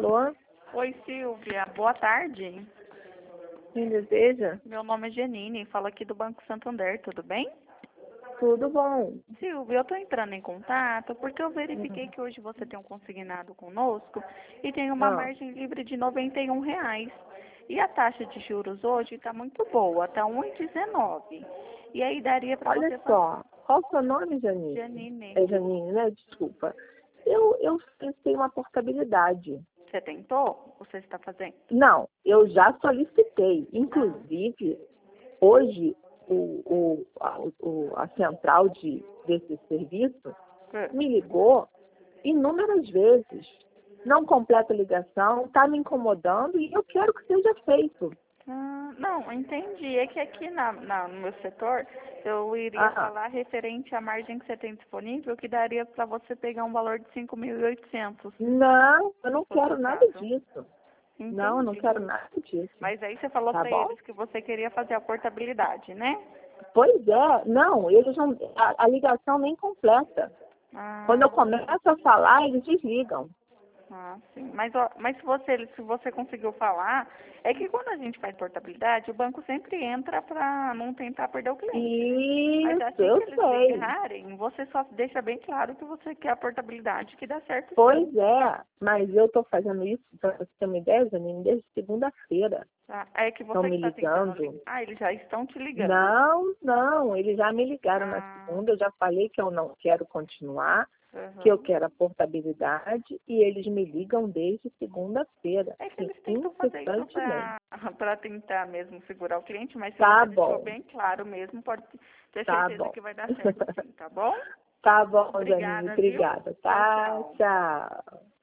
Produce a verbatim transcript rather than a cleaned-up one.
Alô? Oi, Silvia. Boa tarde. Quem deseja? Meu nome é Janine, falo aqui do Banco Santander, tudo bem? Tudo bom. Silvia, eu estou entrando em contato porque eu verifiquei Hum. que hoje você tem um consignado conosco e tem uma Ah, margem livre de noventa e um reais. E a taxa de juros hoje está muito boa, está um vírgula dezenove. E aí daria para olha você fazer. só. Qual o seu nome, Janine? Janine, É Janine, né? Desculpa. Eu, eu tenho uma portabilidade. você tentou? Você está fazendo? Não, eu já solicitei. Ah, Inclusive, hoje, o, o, a, o, a central de, desse serviço é. me ligou inúmeras vezes. Não completa a ligação, está me incomodando e eu quero que seja feito. Ah, não, entendi. É que aqui na, na- no meu setor eu iria Ah, falar referente à margem que você tem disponível, que daria para você pegar um valor de cinco mil e oitocentos, não, eu se não fosse quero o nada caso. disso. Não, eu não Entendi. quero nada disso. Mas aí você falou Tá para bom? eles que você queria fazer a portabilidade, né? Pois é, não, eles não, a, a ligação nem completa. Quando eu Ah, começo a falar, eles desligam. ah, sim. Mas, ó, mas se você, se você conseguiu falar, é que quando a gente faz portabilidade, o banco sempre entra para não tentar perder o cliente, né? Mas Isso, assim eu que eles sei. ligarem, você só deixa bem claro que você quer a portabilidade, que dá certo sim. Pois é, mas eu estou fazendo isso, para você ter uma ideia, Janine, desde segunda-feira. Tá? É que Estão você que me está tentando ligando. ligar. Ah, eles já estão te ligando. Não, não, eles já me ligaram na Ah, segunda, eu já falei que eu não quero continuar, que eu aham. quero a portabilidade, e eles me ligam desde segunda-feira, É que assim, eles tentam fazer isso incessantemente. para para tentar mesmo segurar o cliente, mas se Tá você deixou bom, bem claro mesmo, pode ter tá certeza bom. que vai dar certo sim, tá bom? Tá bom, Janine, Obrigada, viu? obrigada, Tchau, tá? tchau. Tchau.